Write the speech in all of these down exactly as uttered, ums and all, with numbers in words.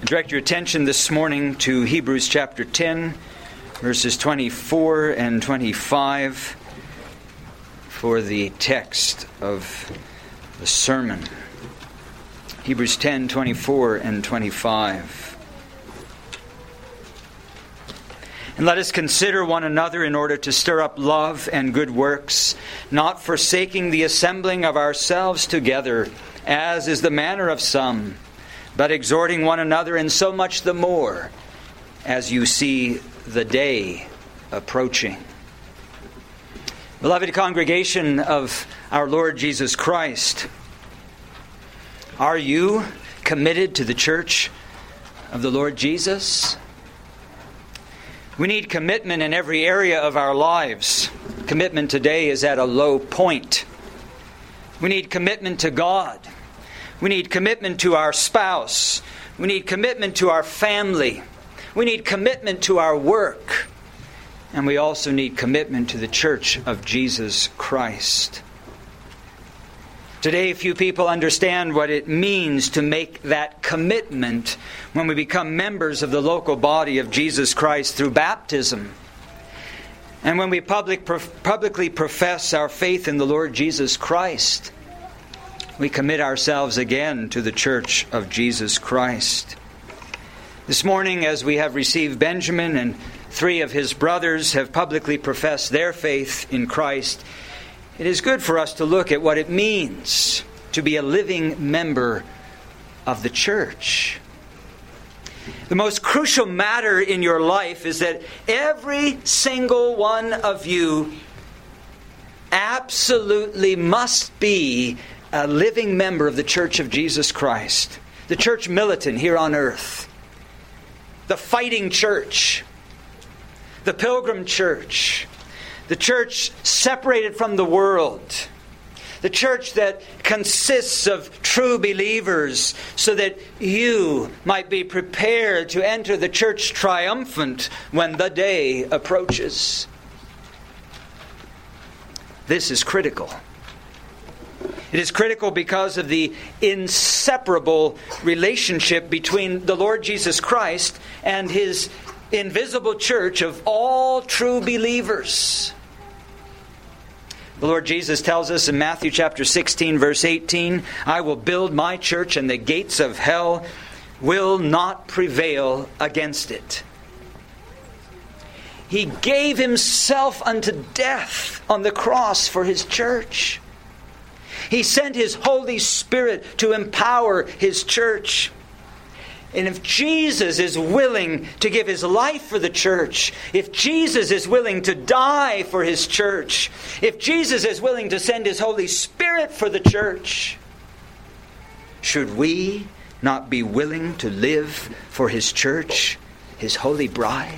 Direct your attention this morning to Hebrews chapter ten, verses twenty-four and twenty-five for the text of the sermon. Hebrews ten, twenty-four and twenty-five. And let us consider one another in order to stir up love and good works, not forsaking the assembling of ourselves together, as is the manner of some, but exhorting one another, and so much the more as you see the day approaching. Beloved congregation of our Lord Jesus Christ, are you committed to the church of the Lord Jesus? We need commitment in every area of our lives. Commitment today is at a low point. We need commitment to God. We need commitment to our spouse. We need commitment to our family. We need commitment to our work. And we also need commitment to the church of Jesus Christ. Today, few people understand what it means to make that commitment when we become members of the local body of Jesus Christ through baptism. And when we public, publicly profess our faith in the Lord Jesus Christ, we commit ourselves again to the church of Jesus Christ. This morning, as we have received Benjamin and three of his brothers have publicly professed their faith in Christ, it is good for us to look at what it means to be a living member of the church. The most crucial matter in your life is that every single one of you absolutely must be a living member of the Church of Jesus Christ. The church militant here on earth. The fighting church. The pilgrim church. The church separated from the world. The church that consists of true believers so that you might be prepared to enter the church triumphant when the day approaches. This is critical. It is critical because of the inseparable relationship between the Lord Jesus Christ and His invisible church of all true believers. The Lord Jesus tells us in Matthew chapter sixteen, verse eighteen, I will build my church and the gates of hell will not prevail against it. He gave Himself unto death on the cross for His church. He sent His Holy Spirit to empower His church. And if Jesus is willing to give His life for the church, if Jesus is willing to die for His church, if Jesus is willing to send His Holy Spirit for the church, should we not be willing to live for His church, His holy bride?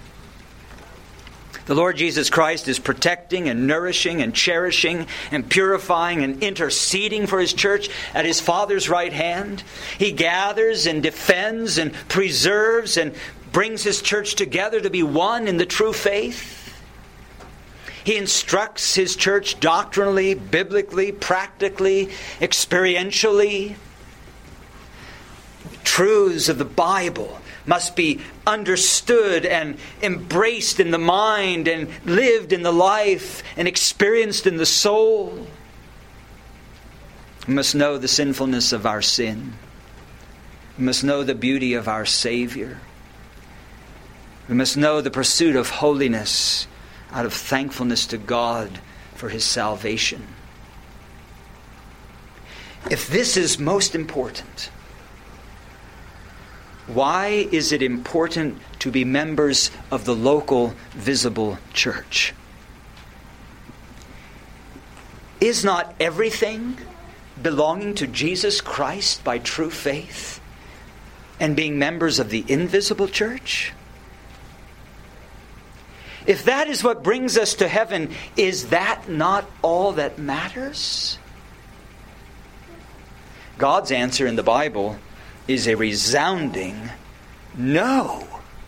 The Lord Jesus Christ is protecting and nourishing and cherishing and purifying and interceding for His church at His Father's right hand. He gathers and defends and preserves and brings His church together to be one in the true faith. He instructs His church doctrinally, biblically, practically, experientially. Truths of the Bible must be understood and embraced in the mind and lived in the life and experienced in the soul. We must know the sinfulness of our sin. We must know the beauty of our Savior. We must know the pursuit of holiness out of thankfulness to God for His salvation. If this is most important, why is it important to be members of the local visible church? Is not everything belonging to Jesus Christ by true faith and being members of the invisible church? If that is what brings us to heaven, is that not all that matters? God's answer in the Bible is a resounding no.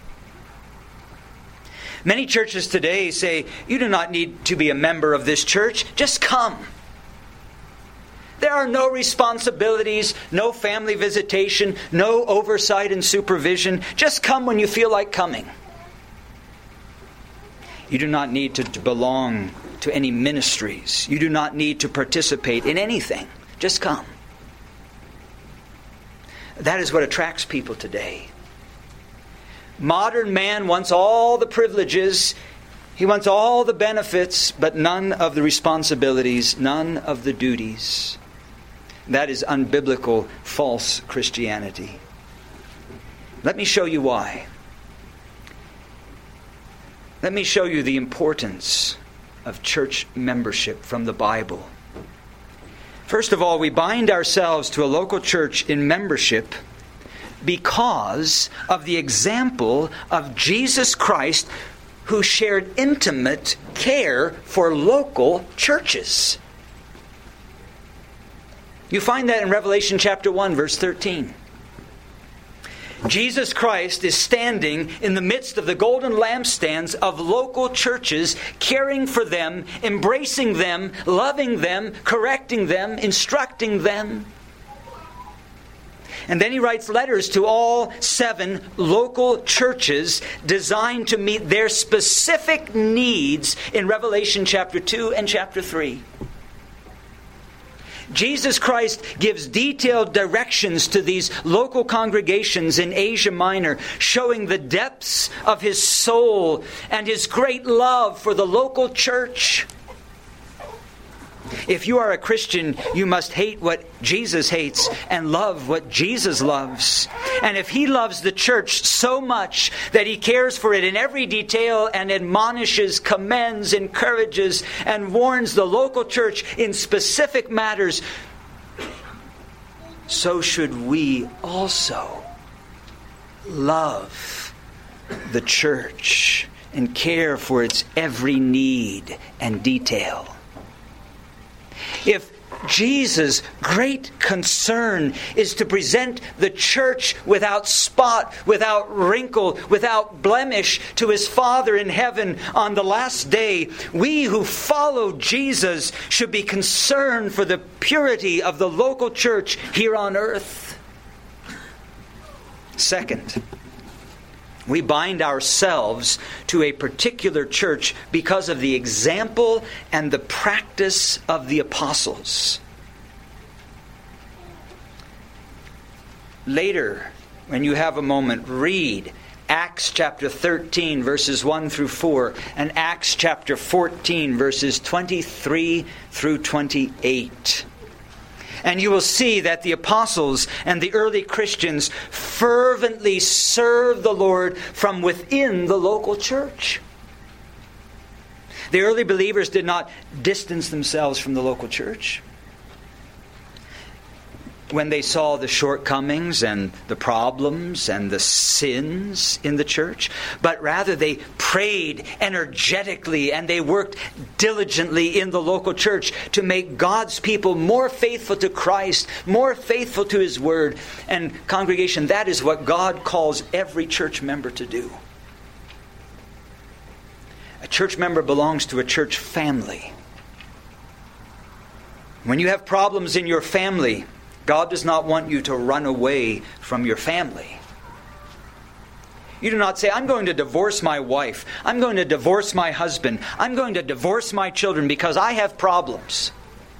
Many churches today say, you do not need to be a member of this church, just come. There are no responsibilities, no family visitation, no oversight and supervision. Just come when you feel like coming. You do not need to, to belong to any ministries. You do not need to participate in anything. Just come. That is what attracts people today. Modern man wants all the privileges. He wants all the benefits, but none of the responsibilities, none of the duties. That is unbiblical, false Christianity. Let me show you why. Let me show you the importance of church membership from the Bible. First of all, we bind ourselves to a local church in membership because of the example of Jesus Christ, who shared intimate care for local churches. You find that in Revelation chapter one, verse thirteen. Jesus Christ is standing in the midst of the golden lampstands of local churches, caring for them, embracing them, loving them, correcting them, instructing them. And then he writes letters to all seven local churches designed to meet their specific needs in Revelation chapter two and chapter three. Jesus Christ gives detailed directions to these local congregations in Asia Minor, showing the depths of His soul and His great love for the local church. If you are a Christian, you must hate what Jesus hates and love what Jesus loves. And if He loves the church so much that He cares for it in every detail and admonishes, commends, encourages, and warns the local church in specific matters, so should we also love the church and care for its every need and detail. If Jesus' great concern is to present the church without spot, without wrinkle, without blemish to His Father in heaven on the last day, we who follow Jesus should be concerned for the purity of the local church here on earth. Second, we bind ourselves to a particular church because of the example and the practice of the apostles. Later, when you have a moment, read Acts chapter thirteen, verses one through four, and Acts chapter fourteen, verses twenty-three through twenty-eight. And you will see that the apostles and the early Christians fervently served the Lord from within the local church. The early believers did not distance themselves from the local church. When they saw the shortcomings and the problems and the sins in the church, but rather they prayed energetically and they worked diligently in the local church to make God's people more faithful to Christ, more faithful to His Word. And congregation, that is what God calls every church member to do. A church member belongs to a church family. When you have problems in your family, God does not want you to run away from your family. You do not say, I'm going to divorce my wife. I'm going to divorce my husband. I'm going to divorce my children because I have problems.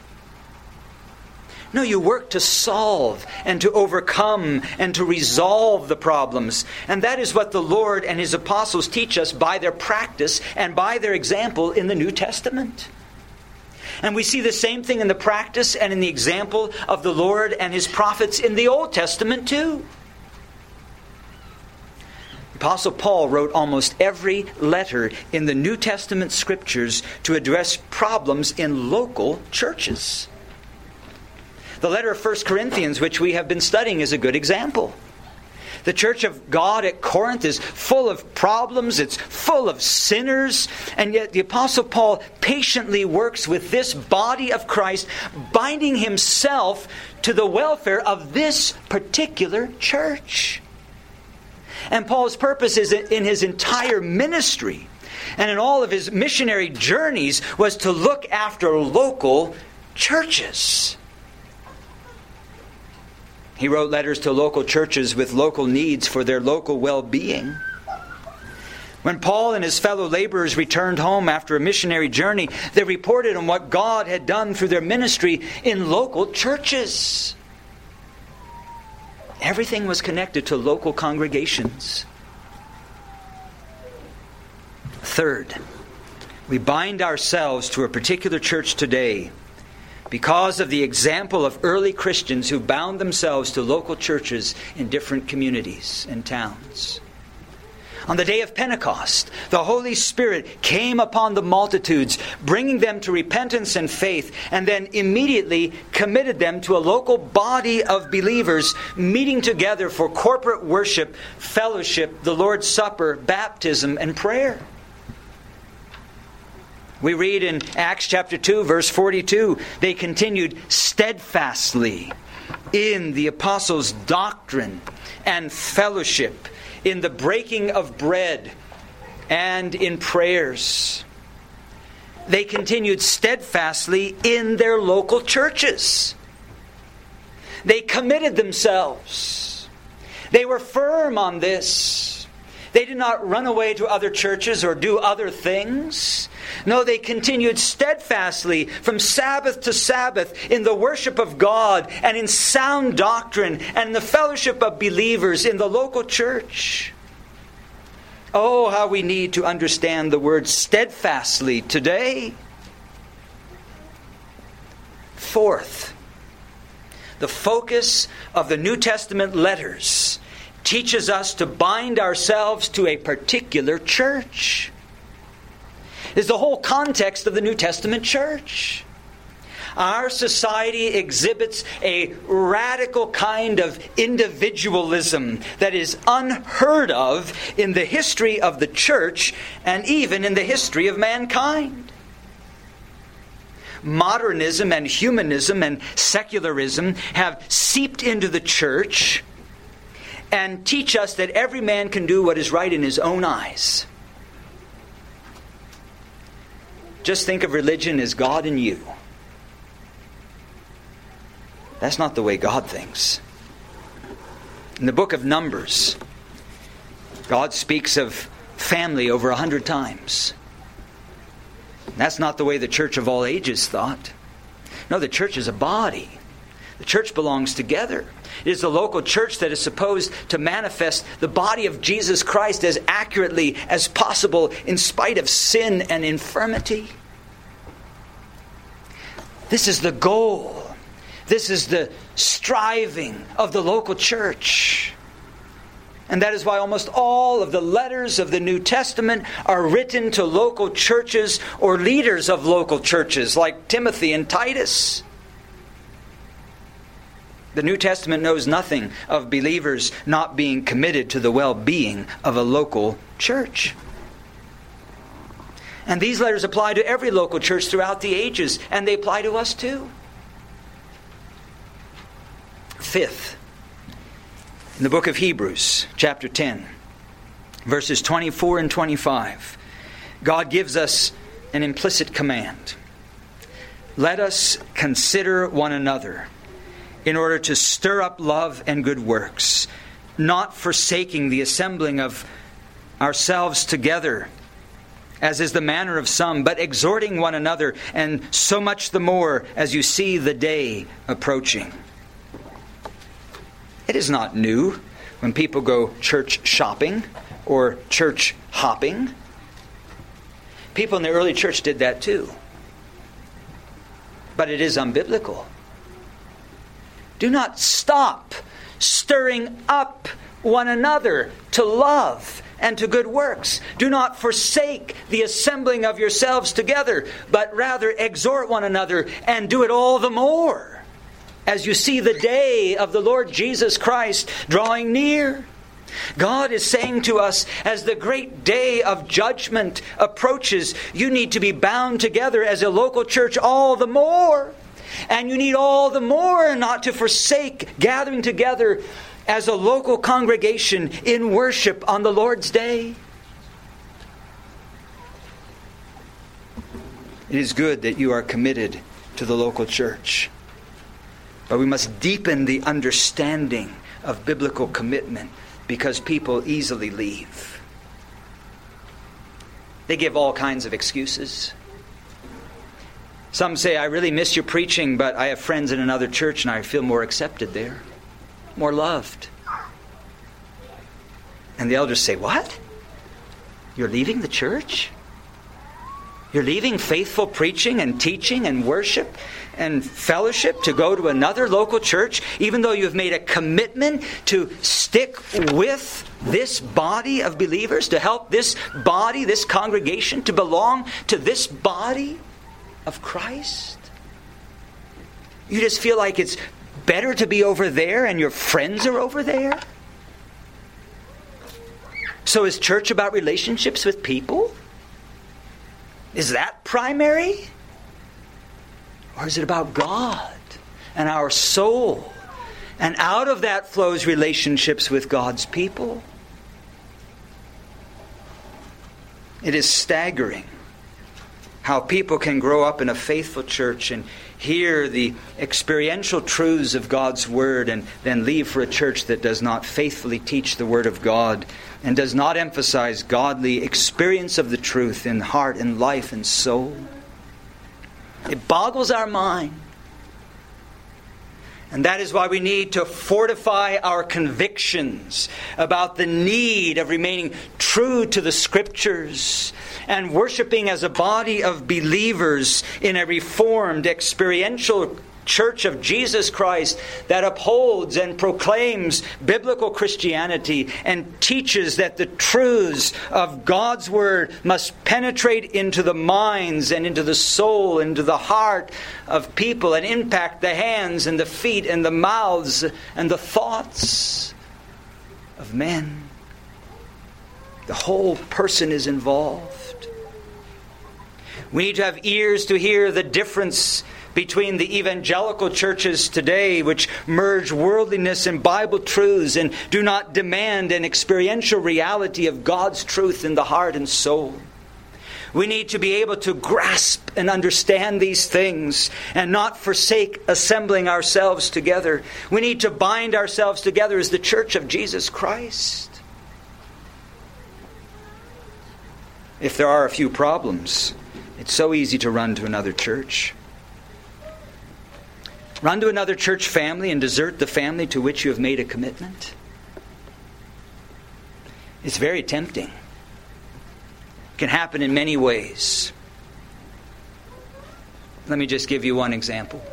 No, you work to solve and to overcome and to resolve the problems. And that is what the Lord and His apostles teach us by their practice and by their example in the New Testament. And we see the same thing in the practice and in the example of the Lord and His prophets in the Old Testament too. Apostle Paul wrote almost every letter in the New Testament scriptures to address problems in local churches. The letter of First Corinthians, which we have been studying, is a good example. The church of God at Corinth is full of problems. It's full of sinners. And yet the Apostle Paul patiently works with this body of Christ, binding himself to the welfare of this particular church. And Paul's purpose is in his entire ministry and in all of his missionary journeys was to look after local churches. He wrote letters to local churches with local needs for their local well-being. When Paul and his fellow laborers returned home after a missionary journey, they reported on what God had done through their ministry in local churches. Everything was connected to local congregations. Third, we bind ourselves to a particular church today because of the example of early Christians who bound themselves to local churches in different communities and towns. On the day of Pentecost, the Holy Spirit came upon the multitudes, bringing them to repentance and faith, and then immediately committed them to a local body of believers meeting together for corporate worship, fellowship, the Lord's Supper, baptism, and prayer. We read in Acts chapter two, verse forty-two, they continued steadfastly in the apostles' doctrine and fellowship, in the breaking of bread, and in prayers. They continued steadfastly in their local churches. They committed themselves. They were firm on this. They did not run away to other churches or do other things. No, they continued steadfastly from Sabbath to Sabbath in the worship of God and in sound doctrine and in the fellowship of believers in the local church. Oh, how we need to understand the word steadfastly today. Fourth, the focus of the New Testament letters teaches us to bind ourselves to a particular church. Is the whole context of the New Testament church. Our society exhibits a radical kind of individualism that is unheard of in the history of the church and even in the history of mankind. Modernism and humanism and secularism have seeped into the church and teach us that every man can do what is right in his own eyes. Just think of religion as God and you. That's not the way God thinks. In the book of Numbers, God speaks of family over a hundred times. That's not the way the church of all ages thought. No, the church is a body. The church belongs together. It is the local church that is supposed to manifest the body of Jesus Christ as accurately as possible in spite of sin and infirmity. This is the goal. This is the striving of the local church. And that is why almost all of the letters of the New Testament are written to local churches or leaders of local churches like Timothy and Titus. The New Testament knows nothing of believers not being committed to the well-being of a local church. And these letters apply to every local church throughout the ages, and they apply to us too. Fifth, in the book of Hebrews, chapter ten, verses twenty-four and twenty-five, God gives us an implicit command. Let us consider one another in order to stir up love and good works, not forsaking the assembling of ourselves together, as is the manner of some, but exhorting one another, and so much the more as you see the day approaching. It is not new when people go church shopping or church hopping. People in the early church did that too. But it is unbiblical. Do not stop stirring up one another to love and to good works. Do not forsake the assembling of yourselves together, but rather exhort one another, and do it all the more as you see the day of the Lord Jesus Christ drawing near. God is saying to us, as the great day of judgment approaches, you need to be bound together as a local church all the more. And you need all the more not to forsake gathering together as a local congregation in worship on the Lord's day. It is good that you are committed to the local church. But we must deepen the understanding of biblical commitment, because people easily leave. They give all kinds of excuses. Some say, I really miss your preaching, but I have friends in another church and I feel more accepted there, more loved. And the elders say, what? You're leaving the church? You're leaving faithful preaching and teaching and worship and fellowship to go to another local church, even though you've made a commitment to stick with this body of believers, to help this body, this congregation, to belong to this body of Christ? You just feel like it's better to be over there and your friends are over there? So is church about relationships with people? Is that primary? Or is it about God and our soul? And out of that flows relationships with God's people. It is staggering how people can grow up in a faithful church and hear the experiential truths of God's Word and then leave for a church that does not faithfully teach the Word of God and does not emphasize godly experience of the truth in heart and life and soul. It boggles our mind. And that is why we need to fortify our convictions about the need of remaining true to the Scriptures and worshiping as a body of believers in a reformed, experiential Church of Jesus Christ that upholds and proclaims biblical Christianity and teaches that the truths of God's Word must penetrate into the minds and into the soul, into the heart of people and impact the hands and the feet and the mouths and the thoughts of men. The whole person is involved. We need to have ears to hear the difference between the evangelical churches today, which merge worldliness and Bible truths and do not demand an experiential reality of God's truth in the heart and soul. We need to be able to grasp and understand these things and not forsake assembling ourselves together. We need to bind ourselves together as the Church of Jesus Christ. If there are a few problems, it's so easy to run to another church. Run to another church family and desert the family to which you have made a commitment. It's very tempting. It can happen in many ways. Let me just give you one example.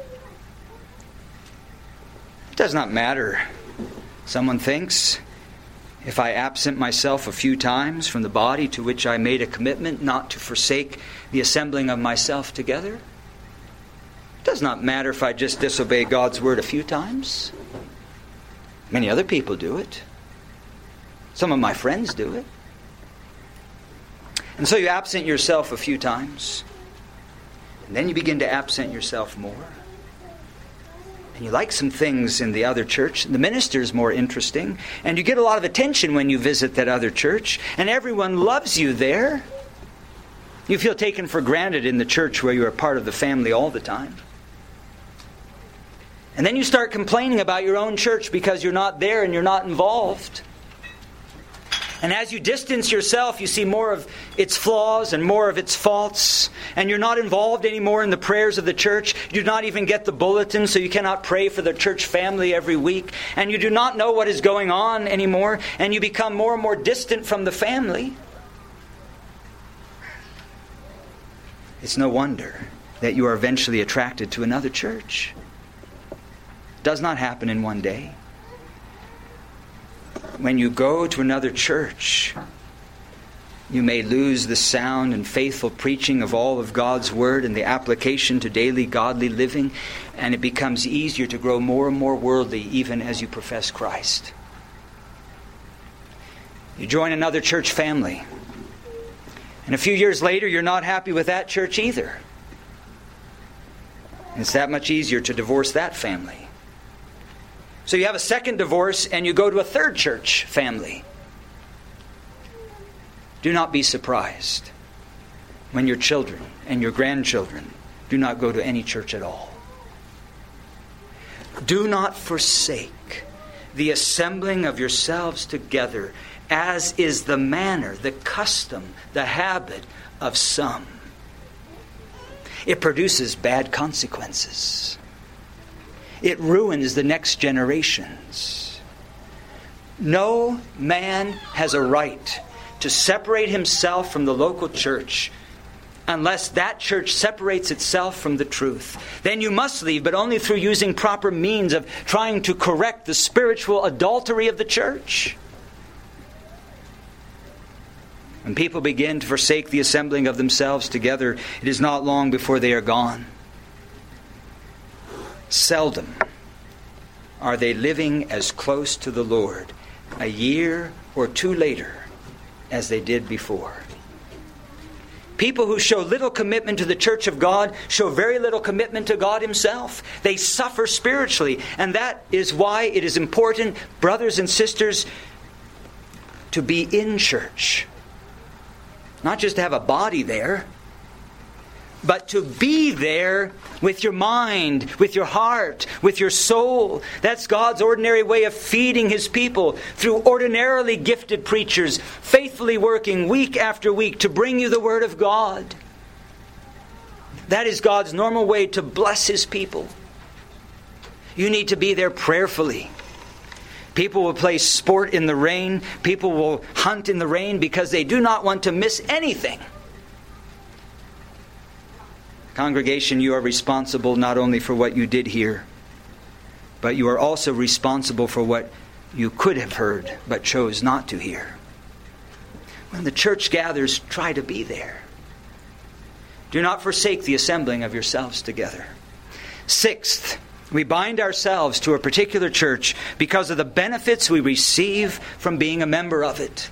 It does not matter, someone thinks, if I absent myself a few times from the body to which I made a commitment not to forsake the assembling of myself together. It does not matter if I just disobey God's Word a few times. Many other people do it. Some of my friends do it. And so you absent yourself a few times. And then you begin to absent yourself more. And you like some things in the other church. The minister's more interesting. And you get a lot of attention when you visit that other church. And everyone loves you there. You feel taken for granted in the church where you are part of the family all the time. And then you start complaining about your own church because you're not there and you're not involved. And as you distance yourself, you see more of its flaws and more of its faults. And you're not involved anymore in the prayers of the church. You do not even get the bulletin, so you cannot pray for the church family every week. And you do not know what is going on anymore. And you become more and more distant from the family. It's no wonder that you are eventually attracted to another church. It does not happen in one day. When you go to another church, you may lose the sound and faithful preaching of all of God's Word and the application to daily godly living, and it becomes easier to grow more and more worldly even as you profess Christ. You join another church family, and a few years later you're not happy with that church either. And it's that much easier to divorce that family. So you have a second divorce and you go to a third church family. Do not be surprised when your children and your grandchildren do not go to any church at all. Do not forsake the assembling of yourselves together, as is the manner, the custom, the habit of some. It produces bad consequences. It ruins the next generations. No man has a right to separate himself from the local church unless that church separates itself from the truth. Then you must leave, but only through using proper means of trying to correct the spiritual adultery of the church. When people begin to forsake the assembling of themselves together, it is not long before they are gone. Seldom are they living as close to the Lord a year or two later as they did before. People who show little commitment to the church of God show very little commitment to God Himself. They suffer spiritually. And that is why it is important, brothers and sisters, to be in church. Not just to have a body there, but to be there with your mind, with your heart, with your soul. That's God's ordinary way of feeding His people through ordinarily gifted preachers, faithfully working week after week to bring you the Word of God. That is God's normal way to bless His people. You need to be there prayerfully. People will play sport in the rain. People will hunt in the rain because they do not want to miss anything. Congregation, you are responsible not only for what you did hear, but you are also responsible for what you could have heard but chose not to hear. When the church gathers, try to be there. Do not forsake the assembling of yourselves together. Sixth, we bind ourselves to a particular church because of the benefits we receive from being a member of it.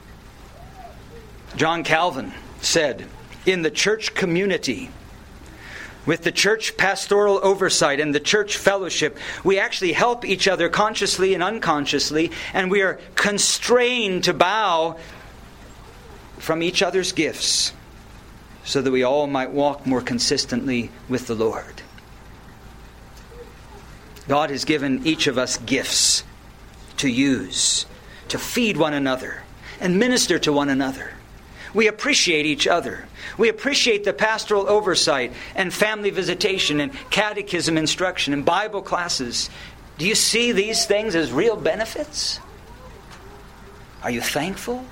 John Calvin said, "In the church community, with the church pastoral oversight and the church fellowship, we actually help each other consciously and unconsciously, and we are constrained to bow from each other's gifts so that we all might walk more consistently with the Lord." God has given each of us gifts to use, to feed one another and minister to one another. We appreciate each other. We appreciate the pastoral oversight and family visitation and catechism instruction and Bible classes. Do you see these things as real benefits? Are you thankful?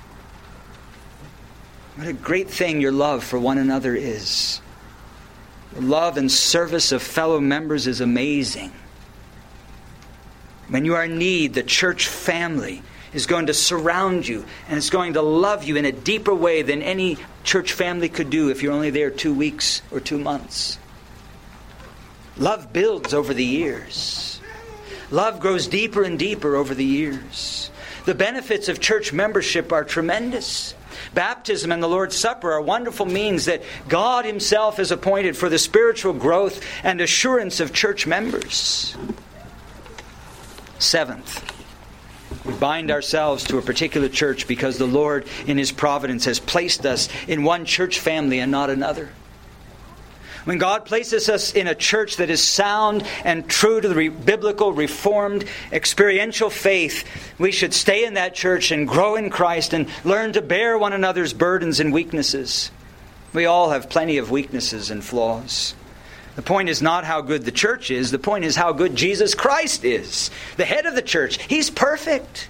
What a great thing your love for one another is. The love and service of fellow members is amazing. When you are in need, the church family is going to surround you and it's going to love you in a deeper way than any church family could do if you're only there two weeks or two months. Love builds over the years. Love grows deeper and deeper over the years. The benefits of church membership are tremendous. Baptism and the Lord's Supper are wonderful means that God Himself has appointed for the spiritual growth and assurance of church members. Seventh, we bind ourselves to a particular church because the Lord in His providence has placed us in one church family and not another. When God places us in a church that is sound and true to the re- biblical, reformed, experiential faith, we should stay in that church and grow in Christ and learn to bear one another's burdens and weaknesses. We all have plenty of weaknesses and flaws. The point is not how good the church is. The point is how good Jesus Christ is. The head of the church. He's perfect.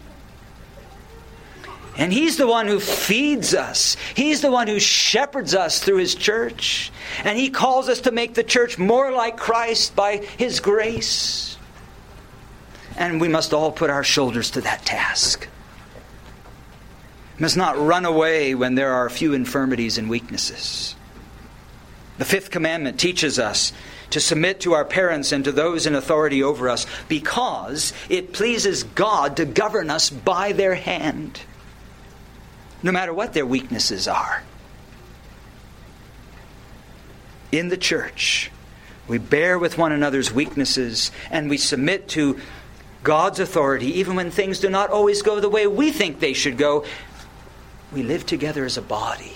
And He's the one who feeds us. He's the one who shepherds us through His church. And He calls us to make the church more like Christ by His grace. And we must all put our shoulders to that task. We must not run away when there are a few infirmities and weaknesses. The fifth commandment teaches us to submit to our parents and to those in authority over us because it pleases God to govern us by their hand, no matter what their weaknesses are. In the church, we bear with one another's weaknesses and we submit to God's authority even when things do not always go the way we think they should go. We live together as a body.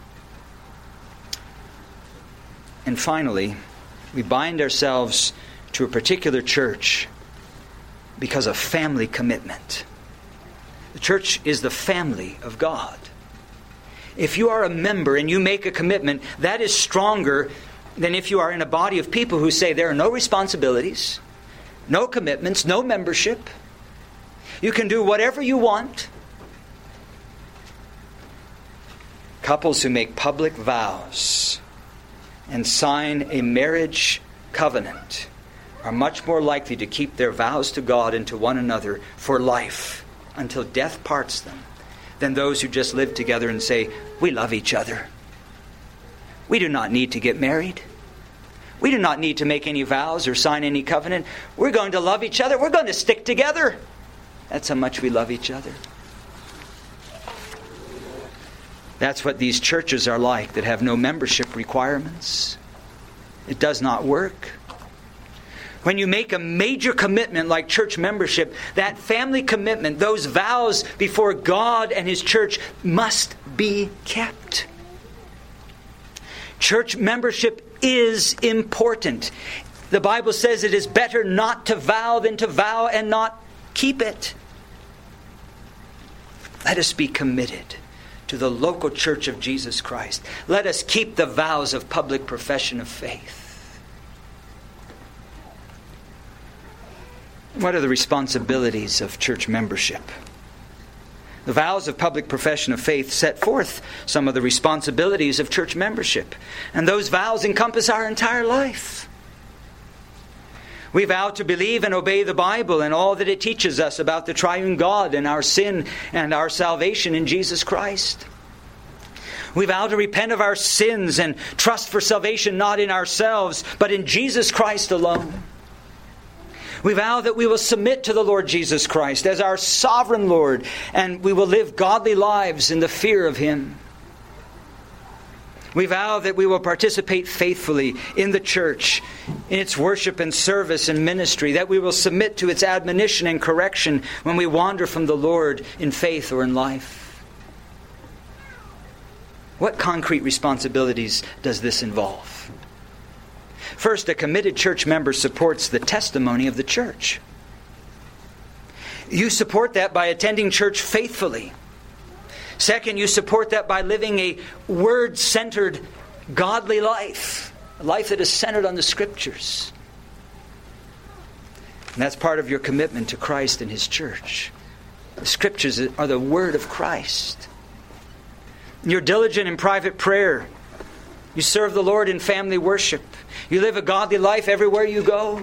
And finally, we bind ourselves to a particular church because of family commitment. The church is the family of God. If you are a member and you make a commitment, that is stronger than if you are in a body of people who say there are no responsibilities, no commitments, no membership. You can do whatever you want. Couples who make public vows and sign a marriage covenant are much more likely to keep their vows to God and to one another for life until death parts them than those who just live together and say, we love each other. We do not need to get married. We do not need to make any vows or sign any covenant. We're going to love each other. We're going to stick together. That's how much we love each other. That's what these churches are like that have no membership requirements. It does not work. When you make a major commitment like church membership, that family commitment, those vows before God and His church must be kept. Church membership is important. The Bible says it is better not to vow than to vow and not keep it. Let us be committed to the local church of Jesus Christ. Let us keep the vows of public profession of faith. What are the responsibilities of church membership? The vows of public profession of faith set forth some of the responsibilities of church membership. And those vows encompass our entire life. We vow to believe and obey the Bible and all that it teaches us about the triune God and our sin and our salvation in Jesus Christ. We vow to repent of our sins and trust for salvation not in ourselves, but in Jesus Christ alone. We vow that we will submit to the Lord Jesus Christ as our sovereign Lord, and we will live godly lives in the fear of Him. We vow that we will participate faithfully in the church, in its worship and service and ministry, that we will submit to its admonition and correction when we wander from the Lord in faith or in life. What concrete responsibilities does this involve? First, a committed church member supports the testimony of the church. You support that by attending church faithfully. Second, you support that by living a word-centered, godly life. A life that is centered on the Scriptures. And that's part of your commitment to Christ and His church. The Scriptures are the Word of Christ. You're diligent in private prayer. You serve the Lord in family worship. You live a godly life everywhere you go.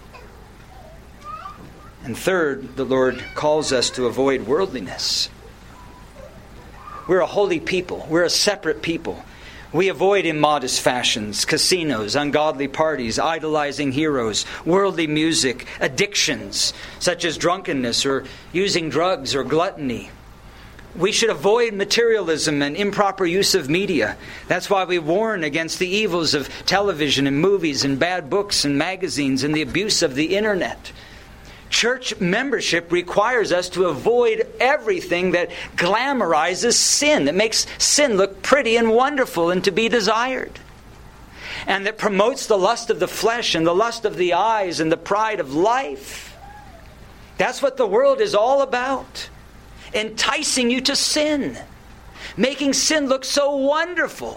And third, the Lord calls us to avoid worldliness. We're a holy people. We're a separate people. We avoid immodest fashions, casinos, ungodly parties, idolizing heroes, worldly music, addictions such as drunkenness or using drugs or gluttony. We should avoid materialism and improper use of media. That's why we warn against the evils of television and movies and bad books and magazines and the abuse of the internet. Church membership requires us to avoid everything that glamorizes sin, that makes sin look pretty and wonderful and to be desired, and that promotes the lust of the flesh and the lust of the eyes and the pride of life. That's what the world is all about. Enticing you to sin. Making sin look so wonderful.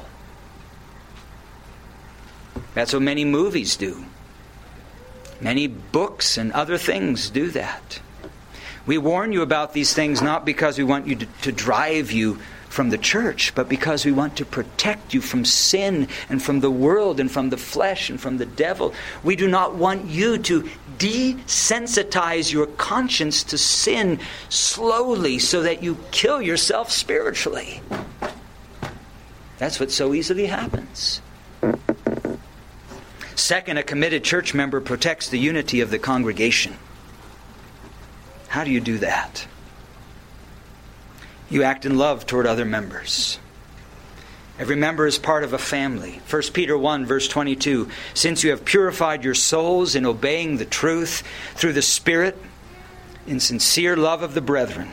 That's what many movies do. Many books and other things do that. We warn you about these things not because we want you to, to drive you from the church, but because we want to protect you from sin and from the world and from the flesh and from the devil. We do not want you to desensitize your conscience to sin slowly so that you kill yourself spiritually. That's what so easily happens. Second, a committed church member protects the unity of the congregation. How do you do that? You act in love toward other members. Every member is part of a family. First Peter one, verse twenty-two. Since you have purified your souls in obeying the truth through the Spirit, in sincere love of the brethren,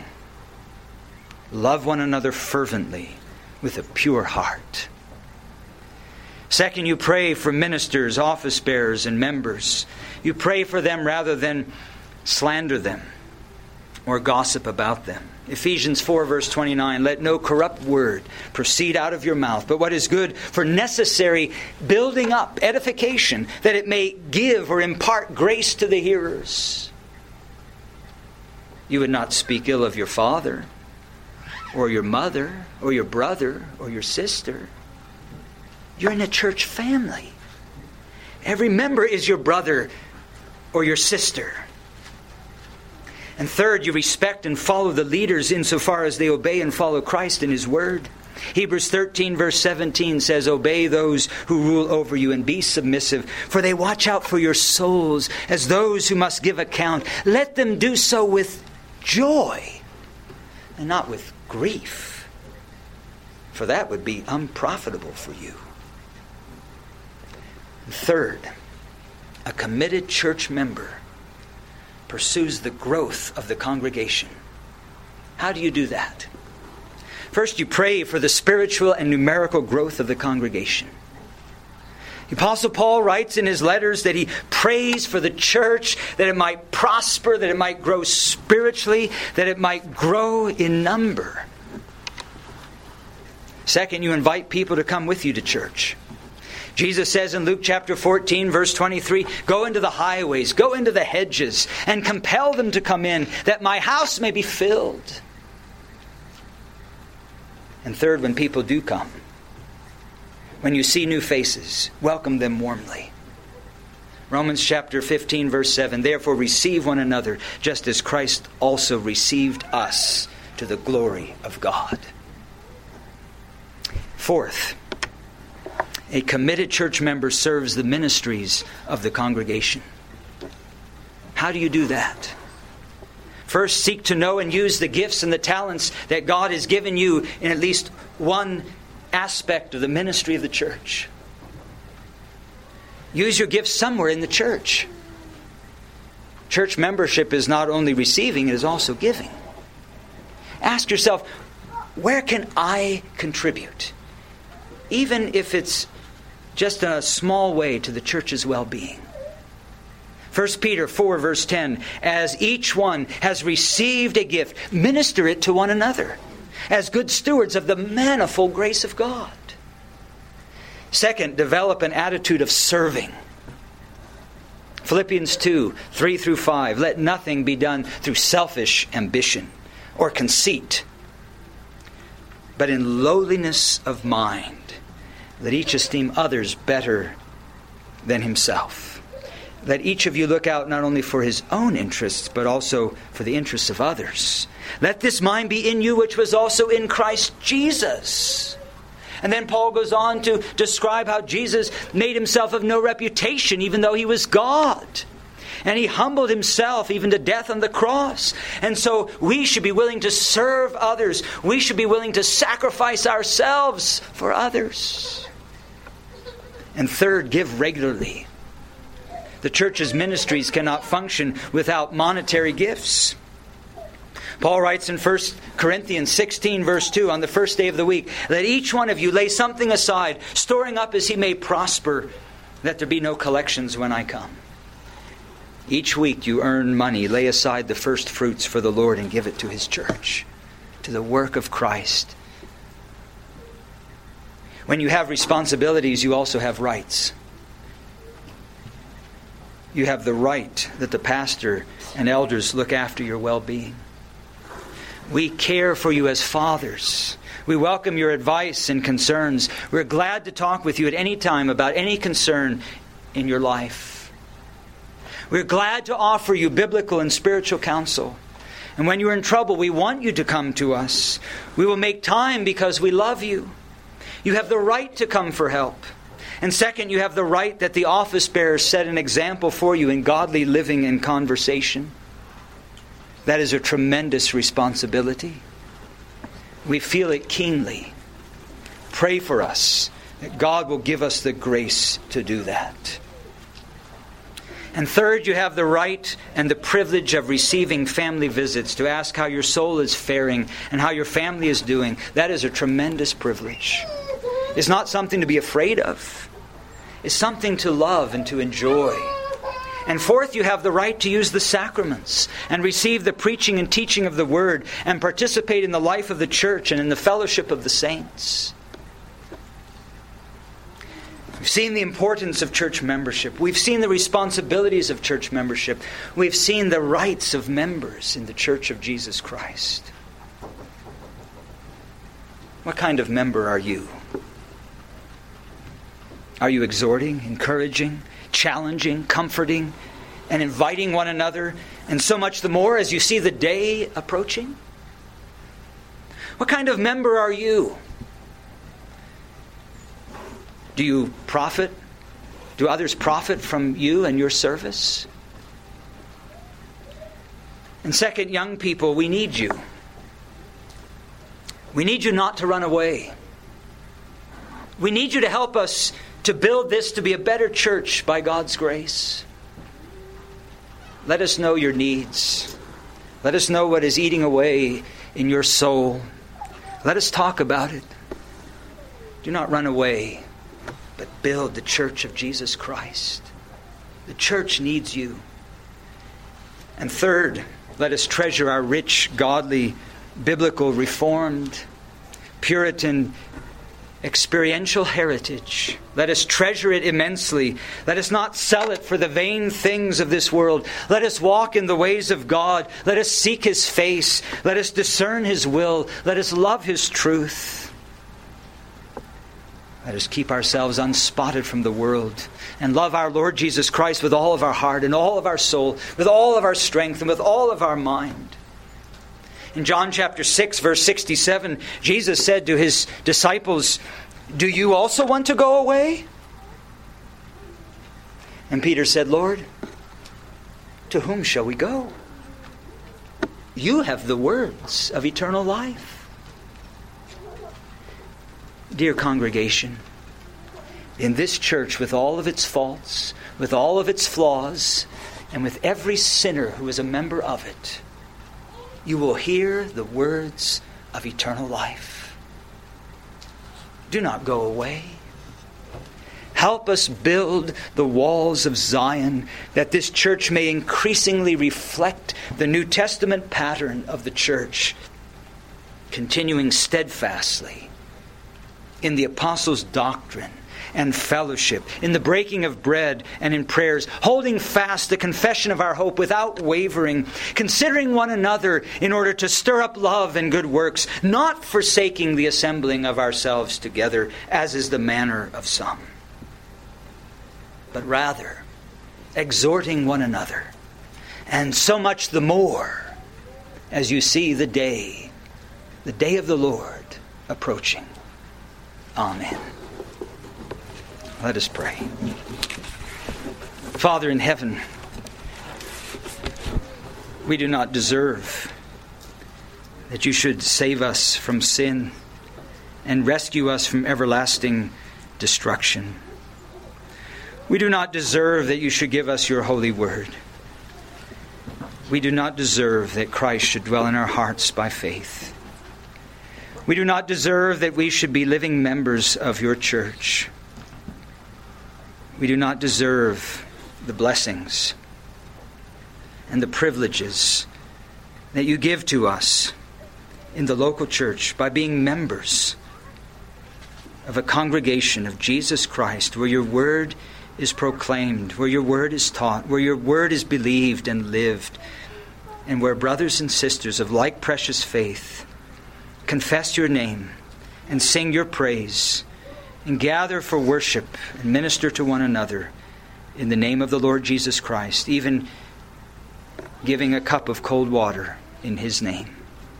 love one another fervently with a pure heart. Second, you pray for ministers, office bearers, and members. You pray for them rather than slander them or gossip about them. Ephesians four verse twenty-nine, let no corrupt word proceed out of your mouth, but what is good for necessary building up, edification, that it may give or impart grace to the hearers. You would not speak ill of your father, or your mother, or your brother, or your sister. You're in a church family. Every member is your brother or your sister. And third, you respect and follow the leaders insofar as they obey and follow Christ in His Word. Hebrews thirteen verse seventeen says, obey those who rule over you and be submissive, for they watch out for your souls as those who must give account. Let them do so with joy and not with grief, for that would be unprofitable for you. Third, a committed church member pursues the growth of the congregation. How do you do that? First, you pray for the spiritual and numerical growth of the congregation. The Apostle Paul writes in his letters that he prays for the church, that it might prosper, that it might grow spiritually, that it might grow in number. Second, you invite people to come with you to church. Jesus says in Luke chapter fourteen, verse twenty-three, go into the highways, go into the hedges, and compel them to come in, that my house may be filled. And third, when people do come, when you see new faces, welcome them warmly. Romans chapter fifteen, verse seven, therefore receive one another, just as Christ also received us to the glory of God. Fourth, a committed church member serves the ministries of the congregation. How do you do that? First, seek to know and use the gifts and the talents that God has given you in at least one aspect of the ministry of the church. Use your gifts somewhere in the church. Church membership is not only receiving, it is also giving. Ask yourself, where can I contribute? Even if it's just in a small way to the church's well-being. First Peter four verse ten, as each one has received a gift, minister it to one another, as good stewards of the manifold grace of God. Second, develop an attitude of serving. Philippians two, three through five, let nothing be done through selfish ambition or conceit, but in lowliness of mind, let each esteem others better than himself. Let each of you look out not only for his own interests, but also for the interests of others. Let this mind be in you, which was also in Christ Jesus. And then Paul goes on to describe how Jesus made himself of no reputation, even though he was God. And he humbled himself even to death on the cross. And so we should be willing to serve others. We should be willing to sacrifice ourselves for others. And third, give regularly. The church's ministries cannot function without monetary gifts. Paul writes in First Corinthians sixteen verse two, on the first day of the week, let each one of you lay something aside, storing up as he may prosper, that there be no collections when I come. Each week you earn money, lay aside the first fruits for the Lord and give it to His church, to the work of Christ. When you have responsibilities, you also have rights. You have the right that the pastor and elders look after your well-being. We care for you as fathers. We welcome your advice and concerns. We're glad to talk with you at any time about any concern in your life. We're glad to offer you biblical and spiritual counsel. And when you're in trouble, we want you to come to us. We will make time because we love you. You have the right to come for help. And second, you have the right that the office bearers set an example for you in godly living and conversation. That is a tremendous responsibility. We feel it keenly. Pray for us that God will give us the grace to do that. And third, you have the right and the privilege of receiving family visits to ask how your soul is faring and how your family is doing. That is a tremendous privilege. It's not something to be afraid of. is something to love and to enjoy. And fourth, you have the right to use the sacraments and receive the preaching and teaching of the Word and participate in the life of the church and in the fellowship of the saints. We've seen the importance of church membership. We've seen the responsibilities of church membership. We've seen the rights of members in the Church of Jesus Christ. What kind of member are you? Are you exhorting, encouraging, challenging, comforting, and inviting one another, and so much the more as you see the day approaching? What kind of member are you? Do you profit? Do others profit from you and your service? And second, young people, we need you. We need you not to run away. We need you to help us to build this to be a better church by God's grace. Let us know your needs. Let us know what is eating away in your soul. Let us talk about it. Do not run away, but build the church of Jesus Christ. The church needs you. And third, let us treasure our rich, godly, biblical, Reformed, Puritan, experiential heritage. Let us treasure it immensely. Let us not sell it for the vain things of this world. Let us walk in the ways of God. Let us seek His face. Let us discern His will. Let us love His truth. Let us keep ourselves unspotted from the world and love our Lord Jesus Christ with all of our heart and all of our soul, with all of our strength and with all of our mind. In John chapter six, verse sixty-seven, Jesus said to His disciples, "Do you also want to go away?" And Peter said, "Lord, to whom shall we go? You have the words of eternal life." Dear congregation, in this church, with all of its faults, with all of its flaws, and with every sinner who is a member of it, you will hear the words of eternal life. Do not go away. Help us build the walls of Zion, that this church may increasingly reflect the New Testament pattern of the church, continuing steadfastly in the apostles' doctrine and fellowship, in the breaking of bread and in prayers, holding fast the confession of our hope without wavering, considering one another in order to stir up love and good works, not forsaking the assembling of ourselves together, as is the manner of some, but rather exhorting one another, and so much the more as you see the day, the day of the Lord approaching. Amen. Let us pray. Father in heaven, we do not deserve that you should save us from sin and rescue us from everlasting destruction. We do not deserve that you should give us your holy word. We do not deserve that Christ should dwell in our hearts by faith. We do not deserve that we should be living members of your church. We do not deserve the blessings and the privileges that you give to us in the local church by being members of a congregation of Jesus Christ, where your word is proclaimed, where your word is taught, where your word is believed and lived, and where brothers and sisters of like precious faith confess your name and sing your praise and gather for worship and minister to one another in the name of the Lord Jesus Christ, even giving a cup of cold water in His name.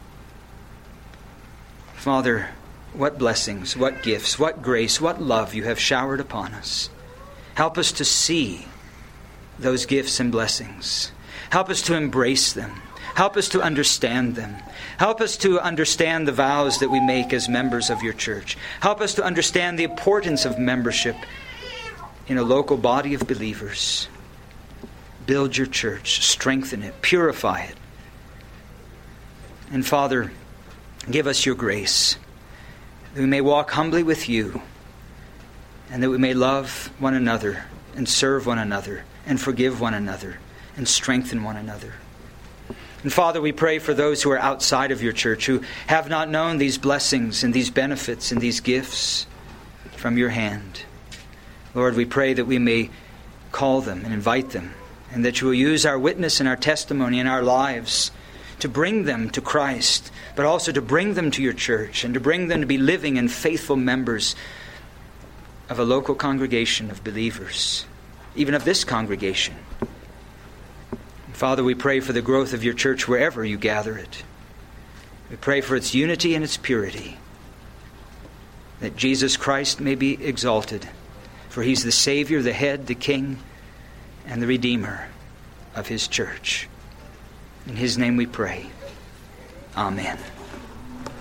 Father, what blessings, what gifts, what grace, what love you have showered upon us. Help us to see those gifts and blessings. Help us to embrace them. Help us to understand them. Help us to understand the vows that we make as members of your church. Help us to understand the importance of membership in a local body of believers. Build your church, strengthen it, purify it. And Father, give us your grace, that we may walk humbly with you and that we may love one another and serve one another and forgive one another and strengthen one another. And Father, we pray for those who are outside of your church, who have not known these blessings and these benefits and these gifts from your hand. Lord, we pray that we may call them and invite them, and that you will use our witness and our testimony in our lives to bring them to Christ, but also to bring them to your church and to bring them to be living and faithful members of a local congregation of believers, even of this congregation. Father, we pray for the growth of your church wherever you gather it. We pray for its unity and its purity, that Jesus Christ may be exalted, for He's the Savior, the Head, the King, and the Redeemer of His church. In His name we pray. Amen.